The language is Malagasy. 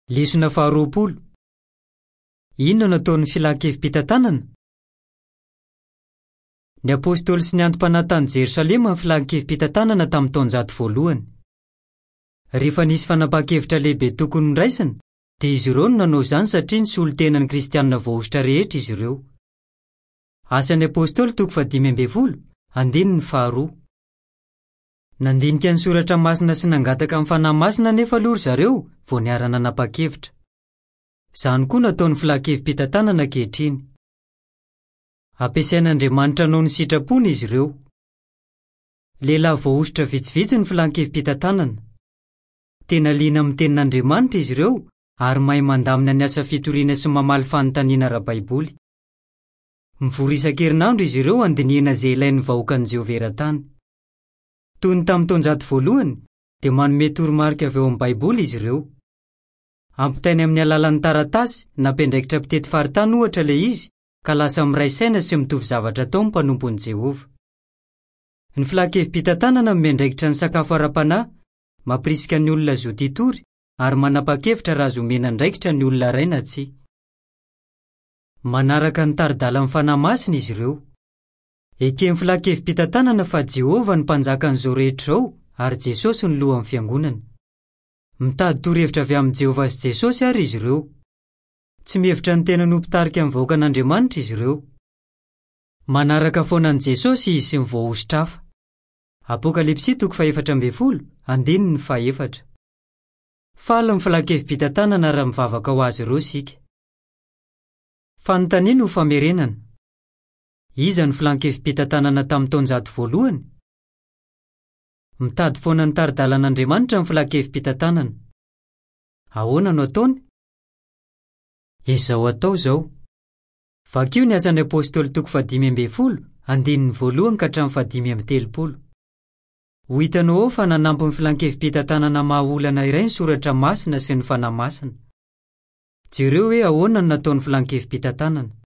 Lesona faharoapolo. Inona no nataon'ny filan-kevim-pitantanana? Ny apôstôly sy ny antom-panahy tany Jerosalema ny filan-kevim-pitantanana tamin'ny taonjato voalohany. Rehefa nisy fanapahan-kevitra lehibe tokony nraisina, dia izy ireo no nanao izany satria nisolo tenan'ny kristianina voaositra rehetra izy ireo. Asan'ny apôstôly 5:12, andininy faharoa. Nandinika ny soratra masina sy nangataka amin'ny fanahy masina nefa aloha ry zareo vao niara nanapa-kevitra. Izany koa nataon'ny filan-kevim-pitantanana ankehitriny. Ampiasain'Andriamanitra noho ny sitrapony izy ireo. Lehilahy voaositra vitsivitsy ny filan-kevim-pitantanana. Tena liana amin'ny tenin'Andriamanitra izy ireo ary mahay mandamina ny asa fitoriana sy mamaly fanontaniana ara-baiboly. Mivory isan-kerinandro izy ireo andinihana izay ilain'ny vahoakan'i Jehovah eran-tany. Toy ny tamin'ny taonjato voalohany, dia manome toromarika avy eo amin'ny baiboly izy ireo. Ampitainy amin'ny alalan'ny taratasy na mpiandraikitra mpitety faritany ohatra ilay izy, ka lasa miray saina sy mitovy zavatra tao ny mpanompon'i Jehovah. Ny filan-kevim-pitantanana miandraikitra ny sakafo ara-panahy, mampirisika ny olona zo titory ary manapa-kevitra raha zo mena andraikitra ny olona iray na tsia. Manaraka ny tari-dalan'ny fanahy masina izy ireo. Eken'ny filan-kevim-pitantanana fa Jehovah ny mpanjakan'izao rehetra izao ary Jesosy ny lohan'ny fiangonana. Mitady torohevitra avy amin'ny Jehovah sy Jesosy ary izy ireo. Tsy mihevitra ny tena nompitarika amin'ny vahoakan'Andriamanitra izy ireo. Manaraka foana ny Jesosy izy sy ny voaositra hafa. Apokalipsy 4:12, andininy 4. Faly ny filan-kevim-pitantanana raha mivavaka ho azy ireo sika. Fanontaniana ho famerenana. Iza ny filan-kevim-pitantanana tamin'ny taonjato voalohany? Mitady foana ny tari-dalan'Andriamanitra ny filan-kevim-pitantanana. Ahoana no ataony? Izao atao izao. Vakio ny asan'ny apôstôly 5:10, andininy 1 ka hatramin'ny 5:30. Ho hitanao ao fa nanampy ny filan-kevim-pitantanana mahaolana iray ny soratra masina sy ny fanahy masina. Jereo hoe ahoana no nataon'ny filan-kevim-pitantanana.